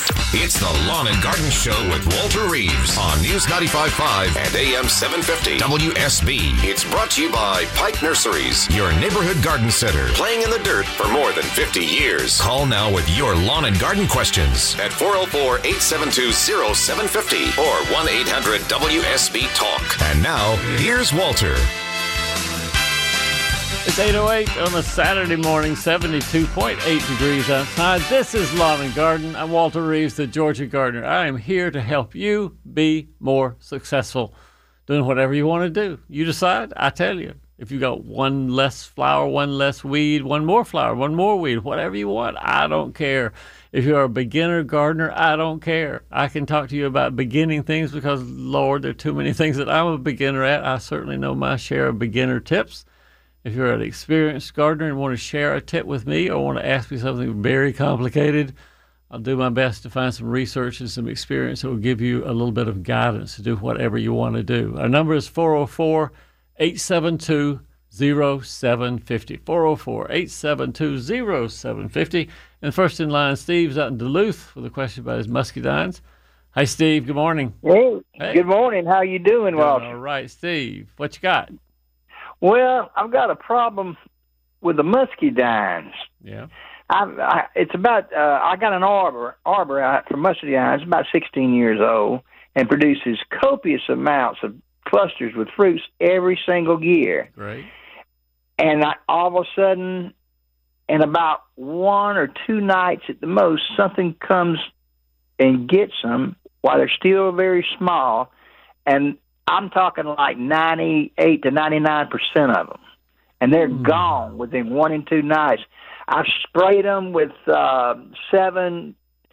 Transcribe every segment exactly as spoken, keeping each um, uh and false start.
It's the Lawn and Garden Show with Walter Reeves on News ninety-five point five and A M seven fifty W S B. It's brought to you by Pike Nurseries, your neighborhood garden center, playing in the dirt for more than fifty years. Call now with your lawn and garden questions at four oh four, eight seven two, oh seven five oh or one eight hundred W S B Talk. And now, here's Walter. It's eight oh eight on a Saturday morning, seventy-two point eight degrees outside. This is Lawn and Garden. I'm Walter Reeves, the Georgia Gardener. I am here to help you be more successful doing whatever you want to do. You decide, I tell you. If you got one less flower, one less weed, one more flower, one more weed, whatever you want, I don't care. If you're a beginner gardener, I don't care. I can talk to you about beginning things because, Lord, there are too many things that I'm a beginner at. I certainly know my share of beginner tips. If you're an experienced gardener and want to share a tip with me or want to ask me something very complicated, I'll do my best to find some research and some experience that will give you a little bit of guidance to do whatever you want to do. Our number is four oh four, eight seven two, oh seven five oh, four oh four, eight seven two, oh seven five oh. And first in line, Steve's out in Duluth with a question about his muscadines. Hi, Steve. Good morning. Hey, hey. Good morning. How you doing, Walter? All right, Steve. What you got? Well, I've got a problem with the muscadines. Yeah. I, I, it's about, uh, I got an arbor, arbor out for muscadines. It's about sixteen years old and produces copious amounts of clusters with fruits every single year. Great. And I, all of a sudden, in about one or two nights at the most, something comes and gets them while they're still very small. And I'm talking like ninety-eight to ninety-nine percent of them. And they're mm. gone within one and two nights. I've sprayed them with uh, seven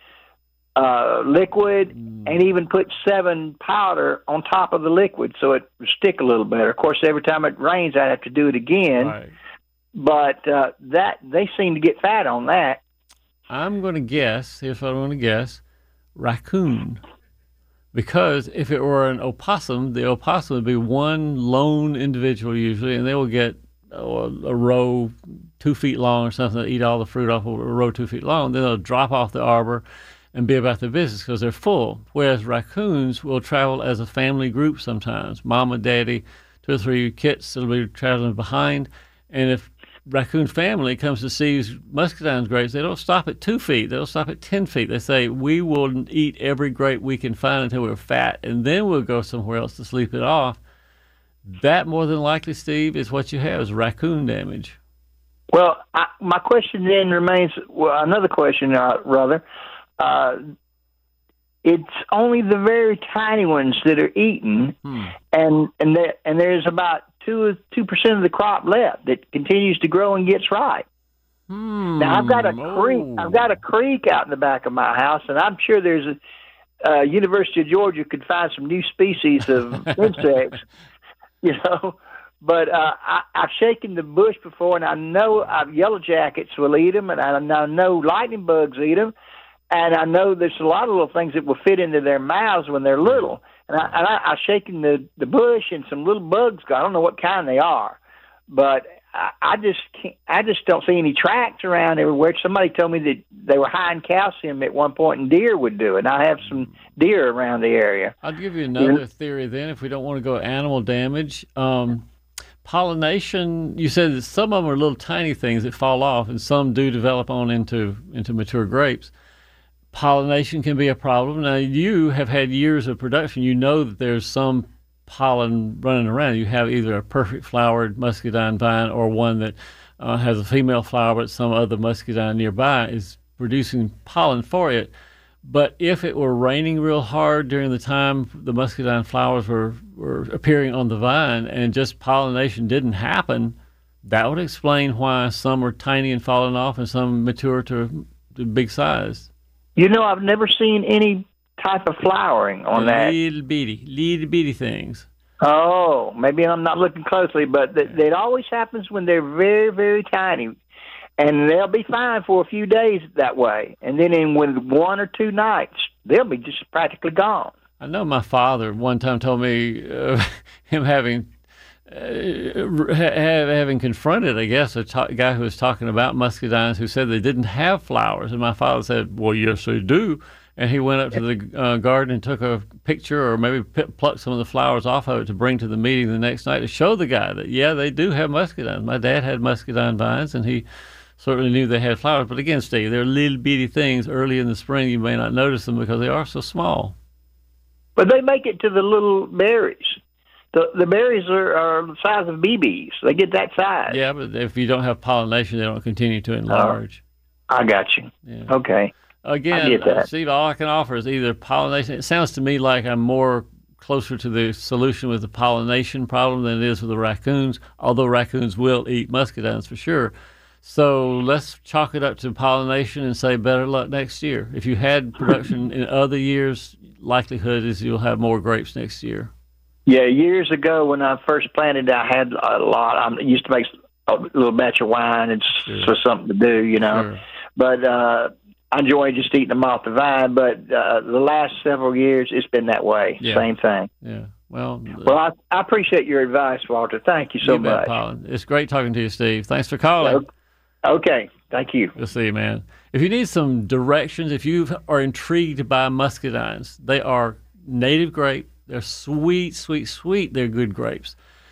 uh, liquid mm. and even put seven powder on top of the liquid so it would stick a little better. Of course, every time it rains, I have to do it again. Right. But uh, that they seem to get fat on that. I'm going to guess, here's what I'm going to guess, raccoon. Because if it were an opossum, the opossum would be one lone individual usually, and they will get oh, a row two feet long or something, eat all the fruit off of a row two feet long. Then they'll drop off the arbor and be about their business because they're full. Whereas raccoons will travel as a family group sometimes. Mama, daddy, two or three kits that'll be traveling behind. And if raccoon family comes to see muscadine grapes, they don't stop at two feet. They'll stop at ten feet. They say, we will eat every grape we can find until we're fat, and then we'll go somewhere else to sleep it off. That, more than likely, Steve, is what you have, is raccoon damage. Well, I, my question then remains, well, another question, uh, rather. Uh, it's only the very tiny ones that are eaten, hmm. and and, there, and there's about two two percent of the crop left that continues to grow and gets ripe. Hmm. Now I've got a oh. creek. I've got a creek out in the back of my house, and I'm sure there's a uh, University of Georgia could find some new species of insects, you know. But uh, I, I've shaken the bush before, and I know uh, yellow jackets will eat them, and I, I know lightning bugs eat them, and I know there's a lot of little things that will fit into their mouths when they're little. And, I, and I, I've shaken the, the bush, and some little bugs. I don't know what kind they are, but I, I just can't, I just don't see any tracks around everywhere. Somebody told me that they were high in calcium at one point, and deer would do it. And I have some deer around the area. I'll give you another yeah. theory then, if we don't want to go animal damage. Um, pollination. You said that some of them are little tiny things that fall off, and some do develop on into into mature grapes. Pollination can be a problem. Now, you have had years of production. You know that there's some pollen running around. You have either a perfect flowered muscadine vine or one that uh, has a female flower, but some other muscadine nearby is producing pollen for it. But if it were raining real hard during the time the muscadine flowers were, were appearing on the vine and just pollination didn't happen, that would explain why some are tiny and falling off and some mature to, to big size. You know, I've never seen any type of flowering on that. Little bitty, little bitty things. Oh, maybe I'm not looking closely, but th- it always happens when they're very, very tiny. And they'll be fine for a few days that way. And then in with one or two nights, they'll be just practically gone. I know my father one time told me uh, him having uh, having confronted, I guess, a ta- guy who was talking about muscadines who said they didn't have flowers. And my father said, well, yes, they do. and he went up to the uh, garden and took a picture or maybe p- plucked some of the flowers off of it to bring to the meeting the next night to show the guy that, yeah, they do have muscadines. My dad had muscadine vines, and he certainly knew they had flowers. But again, Steve, they're little bitty things early in the spring. You may not notice them because they are so small. But they make it to the little berries. The the berries are, are the size of B Bs. They get that size. Yeah, but if you don't have pollination, they don't continue to enlarge. Uh, I got you. Yeah. Okay. Again, uh, Steve, all I can offer is either pollination. It sounds to me like I'm more closer to the solution with the pollination problem than it is with the raccoons, although raccoons will eat muscadines for sure. So let's chalk it up to pollination and say better luck next year. If you had production in other years, likelihood is you'll have more grapes next year. Yeah, years ago when I first planted, I had a lot. I used to make a little batch of wine. It's Sure. for something to do, you know. Sure. But uh, I enjoy just eating them off the vine. But uh, the last several years, it's been that way. Yeah. Same thing. Yeah. Well, Well, I, I appreciate your advice, Walter. Thank you so you bet, much. Pollen. It's great talking to you, Steve. Thanks for calling. Okay, thank you. We'll see you, man. If you need some directions, if you are intrigued by muscadines, they are native grape. They're sweet, sweet, sweet. They're good grapes.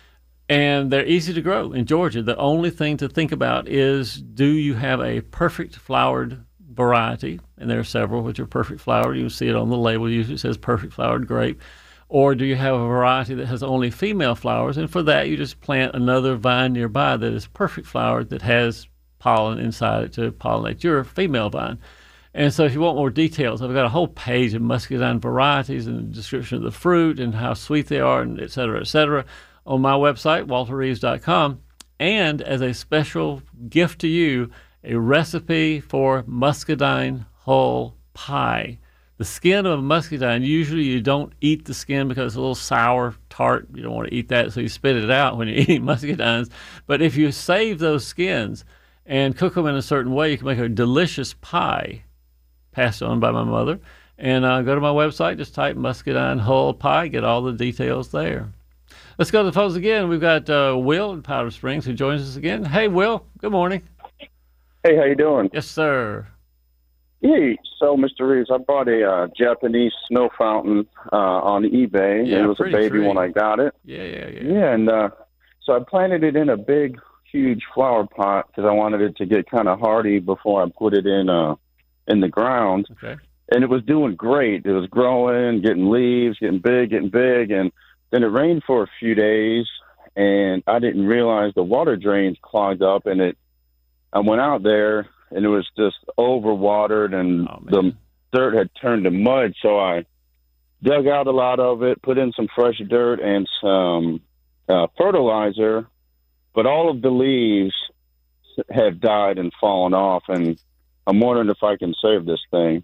And they're easy to grow in Georgia. The only thing to think about is, do you have a perfect flowered variety? And there are several which are perfect flowered. You'll see it on the label. Usually it says perfect flowered grape. Or do you have a variety that has only female flowers? And for that, you just plant another vine nearby that is perfect flowered that has pollen inside it to pollinate your female vine. And so if you want more details, I've got a whole page of muscadine varieties and a description of the fruit and how sweet they are, and et cetera, et cetera, on my website, walter reeves dot com. And as a special gift to you, a recipe for muscadine hull pie. The skin of a muscadine, usually you don't eat the skin because it's a little sour, tart. You don't want to eat that, so you spit it out when you're eating muscadines. But if you save those skins and cook them in a certain way, you can make a delicious pie, passed on by my mother. And uh, go to my website, just type muscadine hull pie, get all the details there. Let's go to the phones again. We've got uh, Will in Powder Springs who joins us again. Hey, Will. Good morning. Hey, how you doing? Yes, sir. Hey, so Mister Reeves, I bought a uh, Japanese snow fountain uh, on eBay. Yeah, it was a pretty baby tree. when I got it. Yeah, yeah, yeah. Yeah, and uh, so I planted it in a big, huge flower pot because I wanted it to get kind of hardy before I put it in uh, in the ground. Okay. And it was doing great. It was growing, getting leaves, getting big, getting big. And then it rained for a few days, and I didn't realize the water drains clogged up, and it. I went out there, and it was just overwatered, and Oh, the man. dirt had turned to mud. So I dug out a lot of it, put in some fresh dirt and some uh, fertilizer, but all of the leaves have died and fallen off, and I'm wondering if I can save this thing.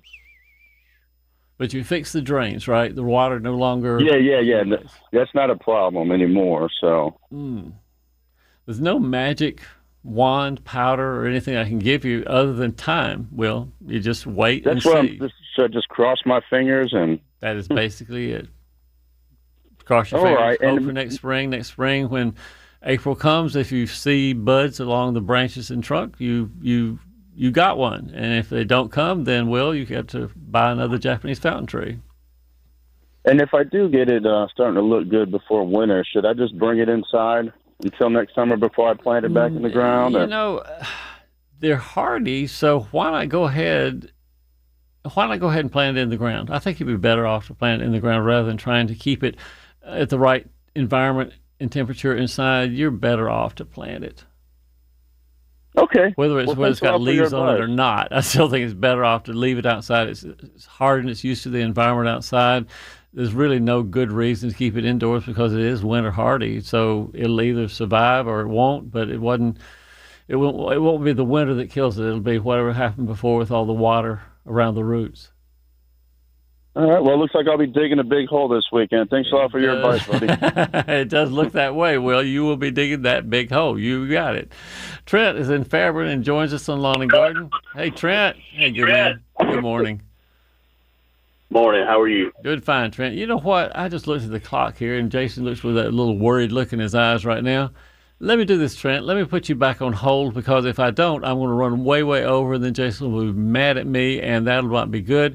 But you fix the drains, right? The water no longer... Yeah, yeah, yeah. N- That's not a problem anymore. So Mm. There's no magic wand, powder, or anything I can give you other than time, Will. You just wait that's and what see. I'm just, should I just cross my fingers and. That is basically it. Cross your All fingers. right, Hope and- for next spring. Next spring, when April comes, if you see buds along the branches and trunk, you you you got one. And if they don't come, then Will, you have to buy another Japanese fountain tree. And if I do get it uh, starting to look good before winter, should I just bring it inside until next summer before I plant it back in the ground? You or- know, they're hardy, so why not go ahead? Why not go ahead and plant it in the ground? I think you'd be better off to plant it in the ground rather than trying to keep it at the right environment and temperature inside. You're better off to plant it. Okay. Whether it's Well, whether it's thanks a got lot for your leaves on it or advice. not, I still think it's better off to leave it outside. It's, it's hard and it's used to the environment outside. There's really no good reason to keep it indoors because it is winter hardy. So it'll either survive or it won't. But it wasn't. It won't. It won't be the winter that kills it. It'll be whatever happened before with all the water around the roots. All right. Well, it looks like I'll be digging a big hole this weekend. Thanks a lot for your Uh, advice, buddy. It does look that way. Well, you will be digging that big hole. You got it. Trent is in Fairburn and joins us on Lawn and Garden. Hey, Trent. Hey, good man. Good morning. Morning. How are you? Doing fine, Trent. You know what? I just looked at the clock here, and Jason looks with that little worried look in his eyes right now. Let me do this, Trent. Let me put you back on hold, because if I don't, I'm going to run way, way over, and then Jason will be mad at me, and that'll not be good.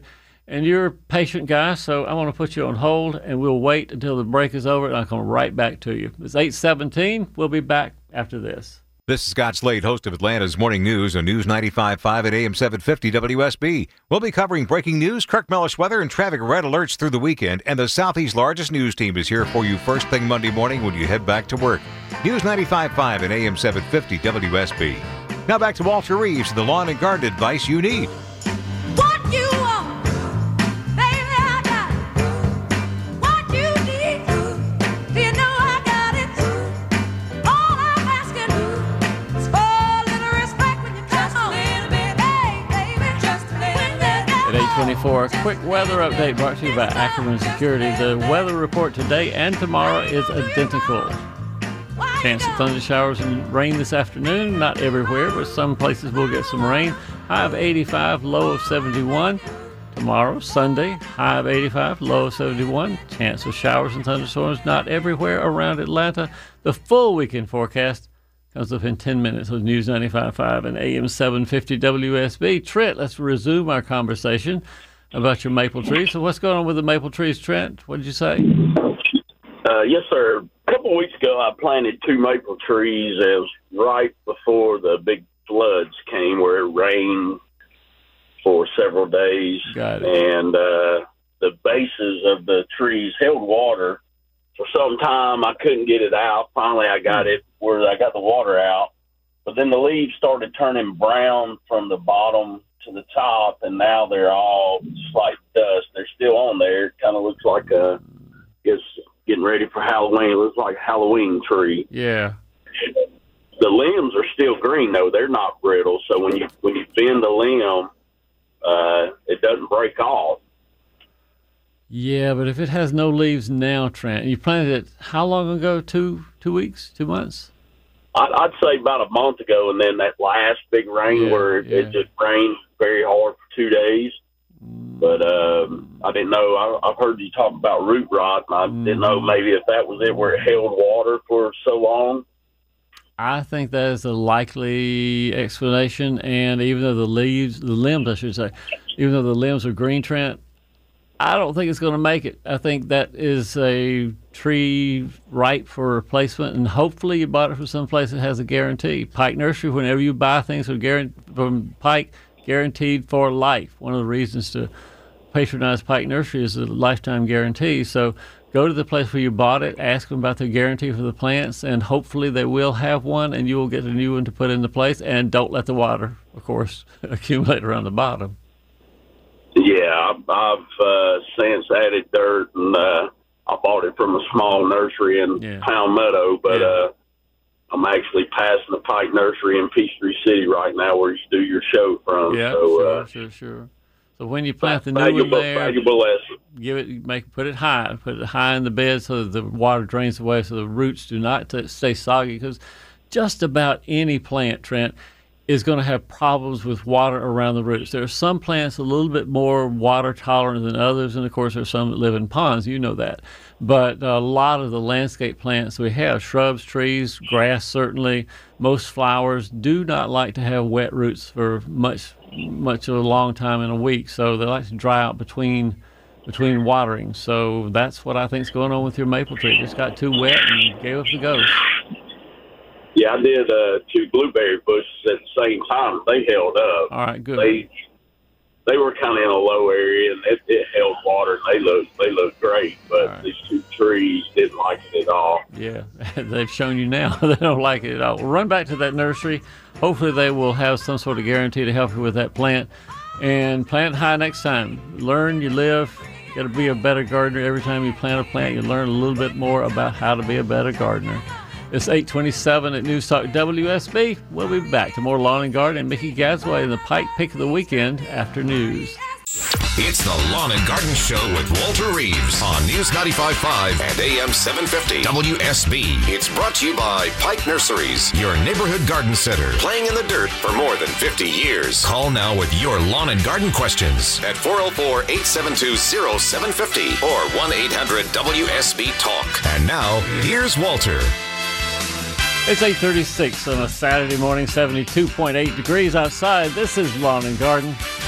And you're a patient guy, so I want to put you on hold, and we'll wait until the break is over, and I'll come right back to you. It's eight seventeen. We'll be back after this. This is Scott Slade, host of Atlanta's Morning News on News ninety-five point five at A M seven fifty W S B. We'll be covering breaking news, Kirk Mellish weather, and traffic red alerts through the weekend. And the Southeast's largest news team is here for you first thing Monday morning when you head back to work. News ninety-five point five at A M seven fifty W S B. Now back to Walter Reeves, the lawn and garden advice you need. What you want, baby, I got it. What you need, do you know I got it? All I'm asking is for a little respect when you just a little bit, hey, baby, just a little bit. At eight twenty-four, a quick weather update brought to you by Ackerman Security. The weather report today and tomorrow is identical. Chance of thunder showers and rain this afternoon. Not everywhere, but some places will get some rain. High of eighty-five, low of seventy-one. Tomorrow, Sunday, high of eighty-five, low of seventy-one. Chance of showers and thunderstorms not everywhere around Atlanta. The full weekend forecast comes up in ten minutes with News ninety-five point five and A M seven fifty W S B. Trent, let's resume our conversation about your maple trees. So what's going on with the maple trees, Trent? What did you say? Uh, yes, sir. A couple of weeks ago, I planted two maple trees. It was right before the big floods came, where it rained for several days. Got it. And uh, the bases of the trees held water for some time. I couldn't get it out. Finally, I got it where I got the water out. But then the leaves started turning brown from the bottom to the top, and now they're all just like dust. They're still on there. It kind of looks like a, it's getting ready for Halloween. It looks like a Halloween tree. Yeah. The limbs are still green, though. They're not brittle. So when you when you bend the limb, uh, it doesn't break off. Yeah, but if it has no leaves now, Trent, you planted it how long ago? Two two weeks? Two months? I'd, I'd say about a month ago, and then that last big rain Yeah, where it, yeah. it just rained very hard for two days. But um, I didn't know. I, I've heard you talk about root rot, and I didn't know maybe if that was it, where it held water for so long. I think that is a likely explanation. And even though the leaves, the limbs, I should say, even though the limbs are green, Trent, I don't think it's going to make it. I think that is a tree ripe for replacement, and hopefully you bought it from someplace that has a guarantee. Pike Nursery, whenever you buy things from, guarant- from Pike, guaranteed for life. One of the reasons to patronize Pike Nursery is a lifetime guarantee. So go to the place where you bought it, ask them about their guarantee for the plants, and hopefully they will have one, and you will get a new one to put into place. And don't let the water, of course, accumulate around the bottom. Yeah, I've, I've uh, since added dirt, and uh, I bought it from a small nursery in Yeah. Pound Meadow, but Yeah. uh, I'm actually passing the Pike Nursery in Peachtree City right now, where you do your show from. Yeah, so, sure, uh, sure, sure. So when you plant the new valuable, one there, valuable lesson. give it, make put it high, put it high in the bed so that the water drains away, so the roots do not t- stay soggy. Because just about any plant, Trent, is going to have problems with water around the roots. There are some plants a little bit more water tolerant than others, and of course there's some that live in ponds, you know that. But a lot of the landscape plants we have, shrubs, trees, grass certainly, most flowers do not like to have wet roots for much much of a long time in a week. So they like to dry out between between watering. So that's what I think is going on with your maple tree. It just got too wet and gave up the ghost. Yeah, I did uh, two blueberry bushes at the same time. They held up. All right, good. They they were kind of in a low area, and it, it held water, and they looked they looked great. But right. these two trees didn't like it at all. Yeah, they've shown you now they don't like it at all. Well, run back to that nursery. Hopefully they will have some sort of guarantee to help you with that plant. And plant high next time. Learn, you live. You got to be a better gardener. Every time you plant a plant, you learn a little bit more about how to be a better gardener. It's eight twenty-seven at News Talk W S B. We'll be back to more Lawn and Garden and Mickey Gadsway in the Pike Pick of the Weekend after news. It's the Lawn and Garden Show with Walter Reeves on News ninety-five point five and A M seven fifty W S B. It's brought to you by Pike Nurseries, your neighborhood garden center, playing in the dirt for more than fifty years. Call now with your lawn and garden questions at four oh four, eight seven two, oh seven five oh or one eight hundred W S B Talk. And now, here's Walter. It's eight thirty-six on a Saturday morning, seventy-two point eight degrees outside. This is Lawn and Garden. I'm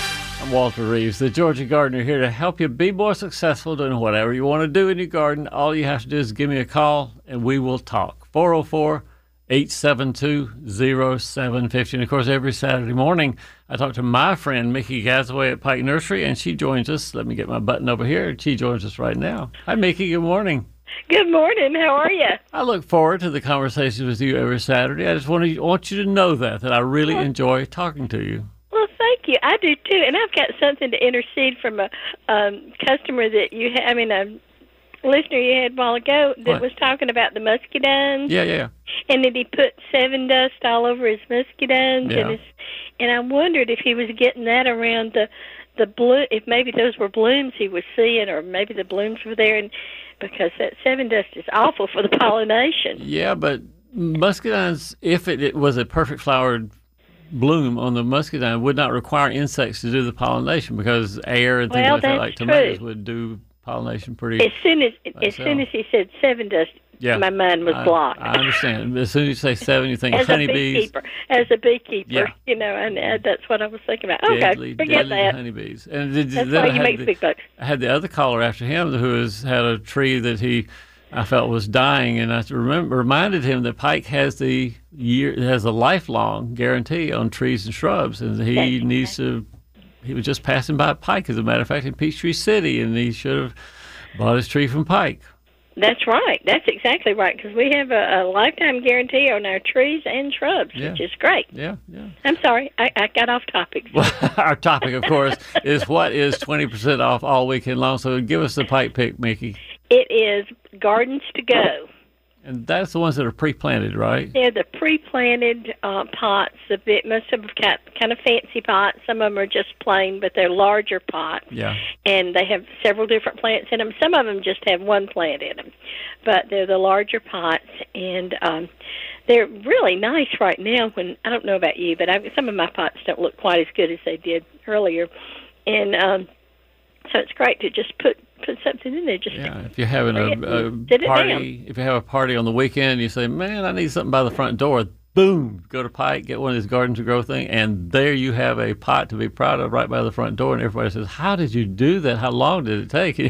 Walter Reeves, the Georgia Gardener, here to help you be more successful doing whatever you want to do in your garden. All you have to do is give me a call, and we will talk. four oh four, eight seven two, oh seven five oh. And, of course, every Saturday morning, I talk to my friend Mickey Gazaway at Pike Nursery, and she joins us. Let me get my button over here. She joins us right now. Hi, Mickey. Good morning. Good morning. How are you? I look forward to the conversations with you every Saturday. I just want, to, want you to know that, that I really well, enjoy talking to you. Well, thank you. I do, too. And I've got something to intercede from a um, customer that you had, I mean, a listener you had a while ago that what? was talking about the muscadines. Yeah, yeah. And that he put Seven Dust all over his muscadines. Yeah. And, his, and I wondered if he was getting that around the, the blue, if maybe those were blooms he was seeing, or maybe the blooms were there. And because that Seven Dust is awful for the pollination. Yeah, but muscadines, if it, it was a perfect flowered bloom on the muscadine, would not require insects to do the pollination, because air and things Well, like that, that's like tomatoes, true. would do pollination pretty. As soon as as myself. soon as he said Seven Dust, Yeah, my mind was I, blocked. I understand. As soon as you say seven, you think As a honeybees. beekeeper, as a beekeeper, Yeah. you know, and uh, that's what I was thinking about. Okay, Deadly, forget deadly that. honeybees. And did, That's then why I you had make the, big bucks. I had the other caller after him who has had a tree that he, I felt was dying, and I remember reminded him that Pike has the year has a lifelong guarantee on trees and shrubs, and he That's needs to. He was just passing by Pike, as a matter of fact, in Peachtree City, and he should have bought his tree from Pike. That's right. That's exactly right, because we have a, a lifetime guarantee on our trees and shrubs, Yeah. which is great. Yeah, yeah. I'm sorry, I, I got off topic. Well, our topic, of course, is what is twenty percent off all weekend long. So give us the Pike pick, Mickey. It is Gardens to Go. And that's the ones that are pre-planted, right? They're the pre-planted uh, pots. The bit, most of them got kind of fancy pots. Some of them are just plain, but they're larger pots. Yeah. And they have several different plants in them. Some of them just have one plant in them, but they're the larger pots, and um, they're really nice right now. When I don't know about you, but I, some of my pots don't look quite as good as they did earlier, and um, so it's great to just put. Put something in there. Just Yeah, if you're having a, a Sit it party, if you have a party on the weekend, and you say, "Man, I need something by the front door." Boom, go to Pike, get one of these Gardens to Grow thing, and there you have a pot to be proud of right by the front door. And everybody says, "How did you do that? How long did it take?"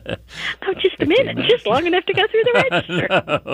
Oh, just a minute, minutes. just long enough to go through the register.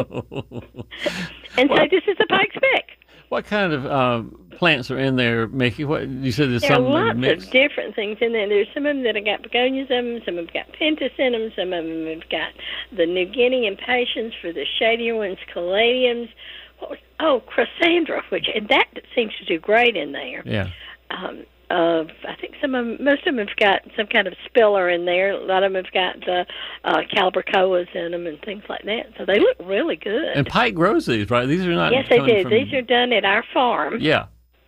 No. And Well- so this is the Pike spec. What kind of um, plants are in there, Mickey? What you said there's There are some lots mixed. of different things in there. There's some of them that have got begonias in them, some have got pentas in them, some of them have got the New Guinea impatiens, for the shadier ones, caladiums. What was, oh, Chrysandra, which and that seems to do great in there. Yeah. Um, uh, I think some of them, most of them have got some kind of spiller in there. A lot of them have got the uh, calibrachoas in them and things like that. So they look really good. And Pike grows these, right? These are not. Yes, they coming do. from- These are done at our farm. Yeah.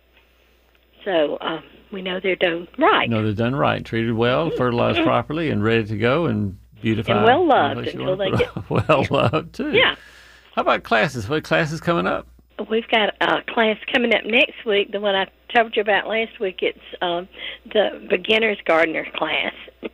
So um, we know they're done right. No, they're done right, treated well, fertilized properly, and ready to go, and beautified. And well loved Unless you until want they to put- well loved too. Yeah. How about classes? What classes coming up? We've got a class coming up next week. The one I told you about last week, it's um, the beginner's gardener class.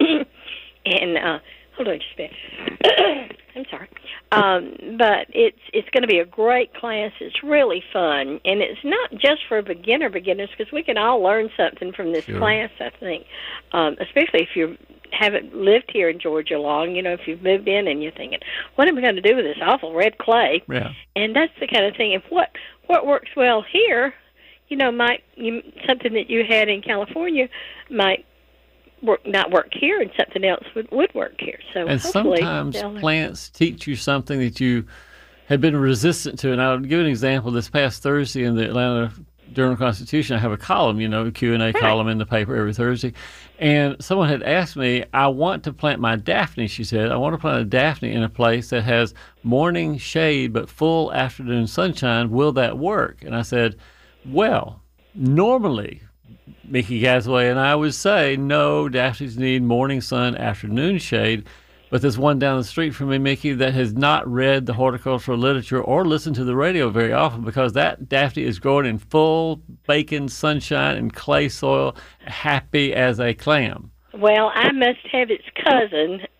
and uh, hold on just a minute. I'm sorry. Um, but it's it's going to be a great class. It's really fun, and it's not just for beginner beginners, because we can all learn something from this Sure. class, I think, um, especially if you haven't lived here in Georgia long. You know, if you've moved in and you're thinking, what am I going to do with this awful red clay? Yeah. And that's the kind of thing. If what what works well here, you know, might you, something that you had in California might work not work here, and something else would, would work here. So And hopefully sometimes they'll learn. plants teach you something that you had been resistant to. And I'll give an example. This past Thursday in the Atlanta Journal-Constitution, I have a column, you know, a Q and A column in the paper every Thursday. And someone had asked me, I want to plant my Daphne, she said. I want to plant a Daphne in a place that has morning shade but full afternoon sunshine. Will that work? And I said, well, normally, Mickey Gazaway and I would say, no, Daphnes need morning sun, afternoon shade. But there's one down the street from me, Mickey, that has not read the horticultural literature or listened to the radio very often, because that Daphne is growing in full bacon sunshine and clay soil, happy as a clam. Well, I must have its cousin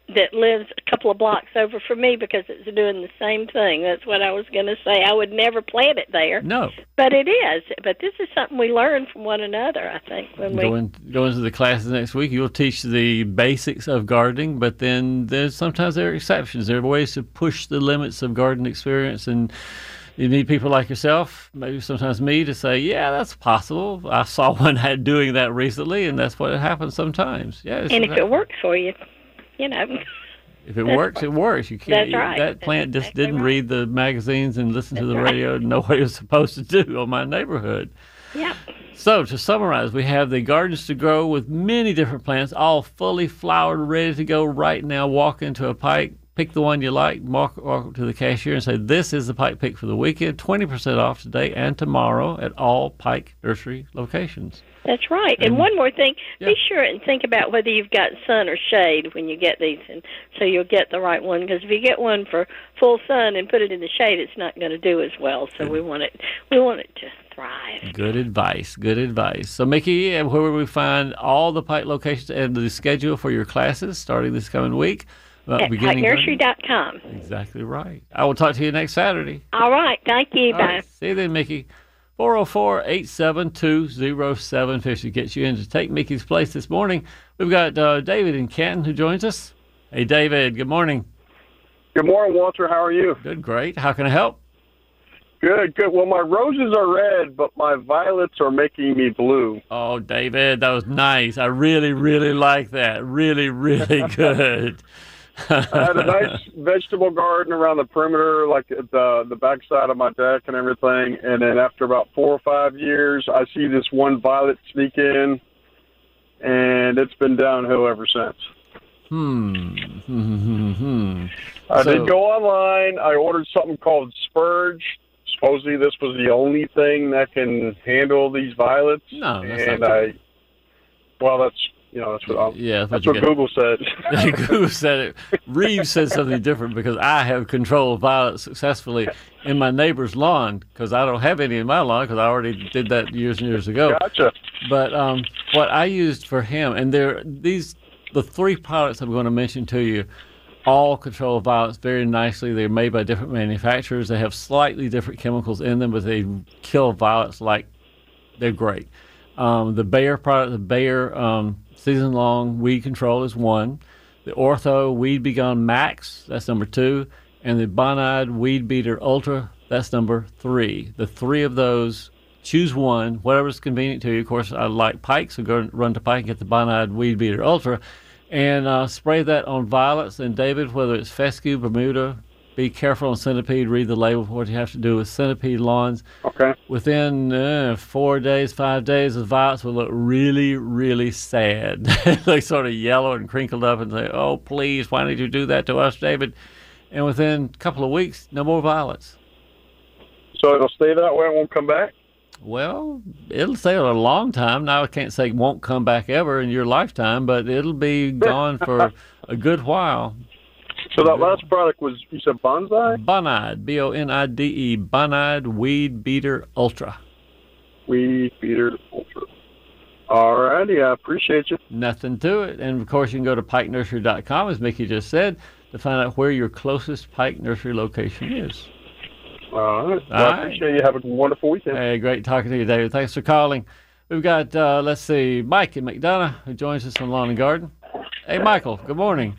that lives a couple of blocks over from me because it's doing the same thing. That's what I was going to say. I would never plant it there. No. But it is. But this is something we learn from one another, I think. When we Go, in, go into the classes next week, you'll teach the basics of gardening, but then there's sometimes there are exceptions. There are ways to push the limits of garden experience, and you need people like yourself, maybe sometimes me, to say, yeah, that's possible. I saw one had doing that recently, and that's what happens sometimes. Yeah, and if that, it works for you, you know. If it works, it works. You can't. That's right. That plant That's just exactly didn't right. read the magazines and listen to That's the right. radio and know what it was supposed to do on my neighborhood. Yeah. So, to summarize, we have the Gardens to Grow with many different plants, all fully flowered, ready to go right now. Walk into a Pike, pick the one you like, walk, walk up to the cashier and say, this is the Pike pick for the weekend. twenty percent off today and tomorrow at all Pike Nursery locations. That's right. And, And- one more thing, yeah. be sure and think about whether you've got sun or shade when you get these, and so you'll get the right one. Because if you get one for full sun and put it in the shade, it's not going to do as well. So we want it, we want it to thrive. Good advice. Good advice. So, Mickey, uh, where will we find all the Pike locations and the schedule for your classes starting this coming week? Uh, At pike nursery dot com. Exactly right. I will talk to you next Saturday. All right. Thank you. All Bye. right. See you then, Mickey. four oh four, eight seven two, oh seven five oh gets you in to take Mickey's place this morning. We've got uh, David in Canton who joins us. Hey, David. Good morning. Good morning, Walter. How are you? Good, great. How can I help? Good, good. Well, my roses are red, but my violets are making me blue. Oh, David, that was nice. I really, really like that. Really, really good. I had a nice vegetable garden around the perimeter, like at the the backside of my deck and everything. And then after about four or five years, I see this one violet sneak in, and it's been downhill ever since. Hmm. Hmm. Hmm. Hmm. I So- did go online. I ordered something called Spurge. Supposedly this was the only thing that can handle these violets. No, that's and not I, well, that's you know that's what I'll, Yeah, that's that's what what you Google said. Google said it. Reeves said something different because I have controlled violets successfully in my neighbor's lawn because I don't have any in my lawn because I already did that years and years ago. Gotcha. But um, what I used for him, and there these the three products I'm going to mention to you, all control violets very nicely. They're made by different manufacturers. They have slightly different chemicals in them, but they kill violets like they're great. Um, the Bayer product, the Bayer um, season-long weed control is one. The Ortho Weed Be Gone Max, that's number two. And the Bonide Weed Beater Ultra, that's number three. The three of those, choose one, whatever's convenient to you. Of course, I like Pike, so go run to Pike and get the Bonide Weed Beater Ultra. And uh, spray that on violets. And David, whether it's fescue, Bermuda, be careful on centipede. Read the label for what you have to do with centipede lawns. Okay. Within uh, four days, five days, the violets will look really, really sad. They sort of yellow and crinkled up and say, oh, please, why did you do that to us, David? And within a couple of weeks, no more violets. So it'll stay that way. It won't come back. Well, it'll stay a long time. Now, I can't say it won't come back ever in your lifetime, but it'll be gone for a good while. So that last product was, you said Bonsai? Bonide, B O N I D E, Bonide Weed Beater Ultra. Weed Beater Ultra. All righty, I appreciate you. Nothing to it. And, of course, you can go to pike nursery dot com, as Mickey just said, to find out where your closest Pike Nursery location is. All right. Well, All I right. appreciate you. Have a wonderful weekend. Hey, great talking to you, David. Thanks for calling. We've got, uh, let's see, Mike in McDonough, who joins us on Lawn and Garden. Hey, Michael, good morning.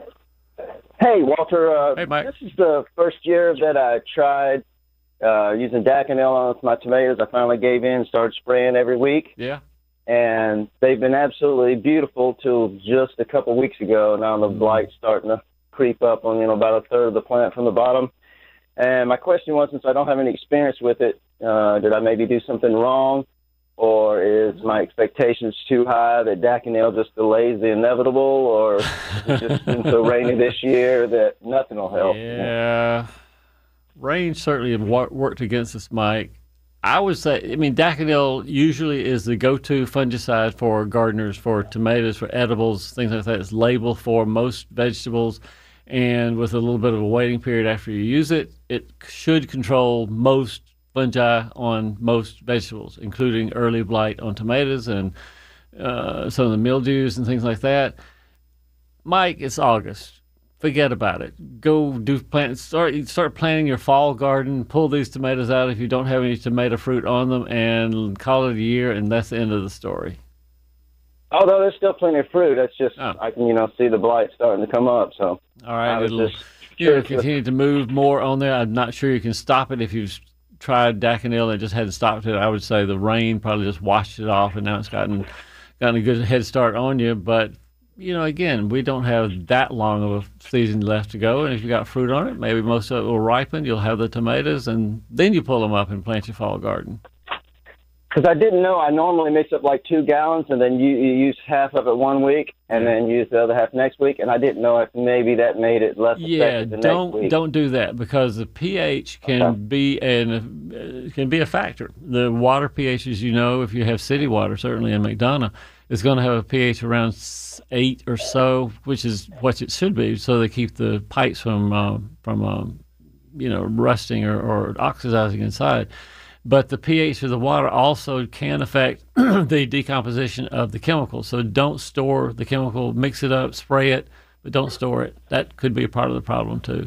Hey, Walter. Uh, Hey, Mike. This is the first year that I tried uh, using Daconil on my tomatoes. I finally gave in and started spraying every week. Yeah. And they've been absolutely beautiful till just a couple weeks ago. Now the blight's starting to creep up on, you know, about a third of the plant from the bottom. And my question was, since I don't have any experience with it, uh, did I maybe do something wrong? Or is my expectations too high that Daconil just delays the inevitable? Or is it just been so rainy this year that nothing will help? Yeah. Rain certainly have wa- worked against us, Mike. I would say, I mean, Daconil usually is the go-to fungicide for gardeners, for tomatoes, for edibles, things like that. It's labeled for most vegetables. And with a little bit of a waiting period after you use it, it should control most fungi on most vegetables, including early blight on tomatoes and uh, some of the mildews and things like that. Mike, it's August. forget about it. Go do plant. Start start planting your fall garden. Pull these tomatoes out if you don't have any tomato fruit on them, and call it a year. And that's the end of the story. Although there's still plenty of fruit, it's just Oh. I can you know see the blight starting to come up. So All right, I was it'll just you know, curious if- continue to move more on there. I'm not sure you can stop it if you've tried Daconil and just hadn't stopped it. I would say the rain probably just washed it off, and now it's gotten gotten a good head start on you. But you know, again, we don't have that long of a season left to go, and if you got fruit on it, maybe most of it will ripen. You'll have the tomatoes, and then you pull them up and plant your fall garden. Because I didn't know, I normally mix up like two gallons, and then you, you use half of it one week, and then use the other half next week. And I didn't know if maybe that made it less Yeah, effective the don't next week. don't do that because the pH can Okay. be an uh, can be a factor. The water pH, as you know, if you have city water, certainly in McDonough, is going to have a pH around s- eight or so, which is what it should be, so they keep the pipes from uh, from um, you know rusting or, or oxidizing inside. But the pH of the water also can affect the decomposition of the chemical. So don't store the chemical, mix it up, spray it, but don't store it. That could be a part of the problem too.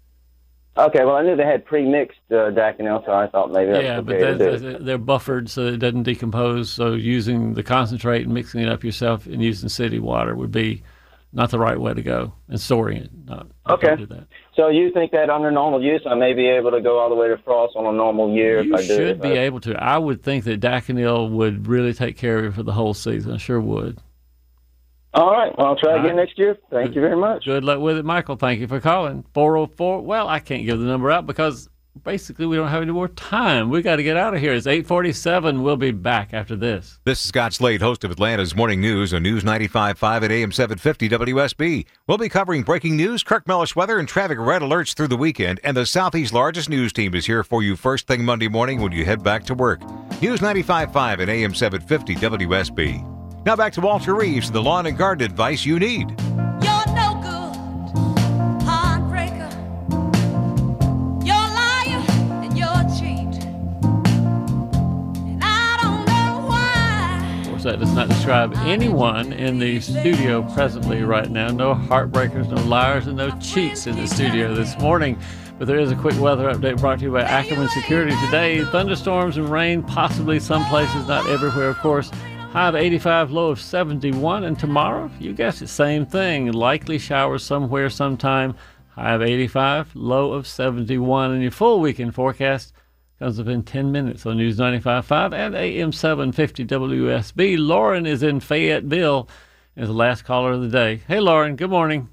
Okay, well, I knew they had pre-mixed uh, Daconil, so I thought maybe that Yeah, was but okay to that's, do. that's- they're buffered so it doesn't decompose. So using the concentrate and mixing it up yourself and using city water would be not the right way to go, and storing it. Not, Okay. don't do that. So you think that under normal use, I may be able to go all the way to frost on a normal year You if I do? should if be I- able to. I would think that Daconil would really take care of you for the whole season. I sure would. All right, well, I'll try All again right. next year. Thank you very much. Good luck with it, Michael. Thank you for calling. four oh four. Well, I can't give the number out because basically we don't have any more time. We got to get out of here. It's eight forty-seven. We'll be back after this. This is Scott Slade, host of Atlanta's Morning News on News ninety-five point five at A M seven fifty W S B. We'll be covering breaking news, Kirk Mellish weather, and traffic red alerts through the weekend. And the Southeast's largest news team is here for you first thing Monday morning when you head back to work. News ninety-five point five at A M seven fifty W S B. Now back to Walter Reeves, the lawn and garden advice you need. You're no good, heartbreaker. You're a liar and you're a cheat. And I don't know why. Of course, that does not describe anyone in the studio presently right now. No heartbreakers, no liars, and no cheats in the studio this morning. But there is a quick weather update brought to you by Ackerman Security today. Thunderstorms and rain, possibly some places, not everywhere, of course. High of eighty-five, low of seventy-one. And tomorrow, you guessed it, same thing. Likely showers somewhere, sometime. High of eighty-five, low of seventy-one. And your full weekend forecast comes up in ten minutes on News ninety-five point five and A M seven fifty W S B. Lauren is in Fayetteville, is the last caller of the day. Hey, Lauren, good morning.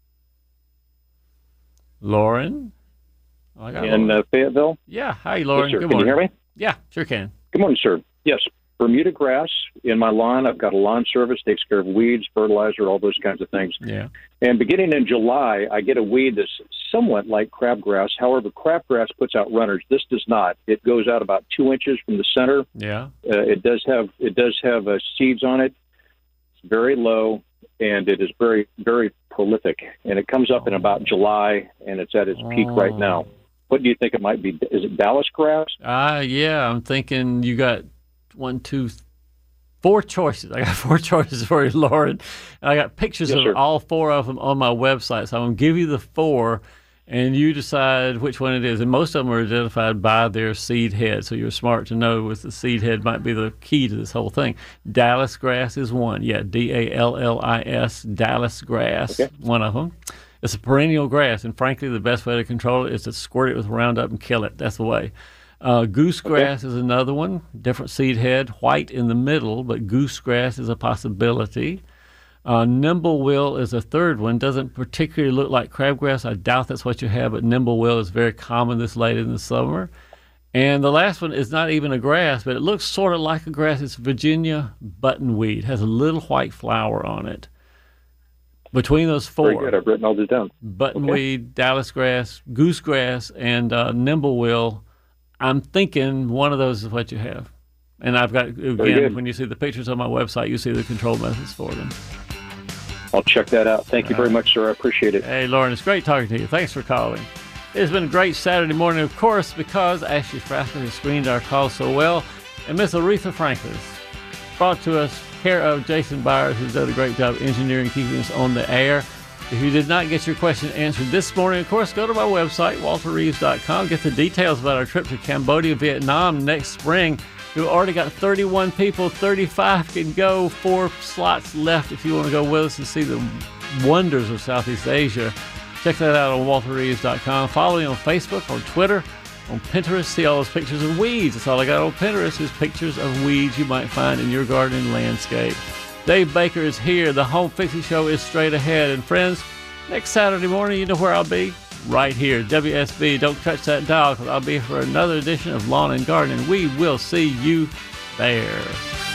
Lauren? Oh, I got in Lauren. uh, Fayetteville. Yeah, hi, Lauren. Yes, sir. Good Can you morning. hear me? Yeah, sure can. Good morning, sir. Yes, Bermuda grass in my lawn. I've got a lawn service, takes care of weeds, fertilizer, all those kinds of things. Yeah. And beginning in July, I get a weed that's somewhat like crabgrass. However, crabgrass puts out runners. This does not. It goes out about two inches from the center. Yeah. Uh, it does have it does have uh, seeds on it. It's very low, and it is very very prolific. And it comes up in about July, and it's at its peak right now. What do you think it might be? Is it Dallas grass? Uh, yeah, I'm thinking you got one, two, four choices. I got four choices for you, Lauren. And I got pictures Yes, of sir. all four of them on my website. So I'm going to give you the four, and you decide which one it is. And most of them are identified by their seed head. So you're smart to know with the seed head might be the key to this whole thing. Dallas grass is one. Yeah, D A L L I S, Dallas grass, Okay. one of them. It's a perennial grass, and frankly, the best way to control it is to squirt it with Roundup and kill it. That's the way. Uh, goosegrass is another one, different seed head, white in the middle, but goosegrass is a possibility. Uh, Nimblewill is a third one. Doesn't particularly look like crabgrass. I doubt that's what you have, but Nimblewill is very common this late in the summer. And the last one is not even a grass, but it looks sort of like a grass. It's Virginia buttonweed. Has a little white flower on it. Between those four, Very good. I've written all this down. buttonweed, Dallas grass, goosegrass, and uh, nimblewill, I'm thinking one of those is what you have. And I've got, again, good. when you see the pictures on my website, you see the control methods for them. I'll check that out. Thank you very much, sir. I appreciate it. Hey, Lauren, it's great talking to you. Thanks for calling. It's been a great Saturday morning, of course, because Ashley Frasca has screened our calls so well. And Miss Aretha Franklin brought to us care of Jason Byers, who's done a great job engineering, keeping us on the air. If you did not get your question answered this morning, of course, go to my website, walter reeves dot com. Get the details about our trip to Cambodia, Vietnam next spring. We've already got thirty-one people, thirty-five can go, four slots left if you want to go with us and see the wonders of Southeast Asia. Check that out on walter reeves dot com. Follow me on Facebook, on Twitter, on Pinterest. See all those pictures of weeds. That's all I got on Pinterest is pictures of weeds you might find in your garden and landscape. Dave Baker is here. The Home Fixing Show is straight ahead. And friends, next Saturday morning, you know where I'll be? Right here, W S B. Don't touch that dial because I'll be here for another edition of Lawn and Garden, and we will see you there.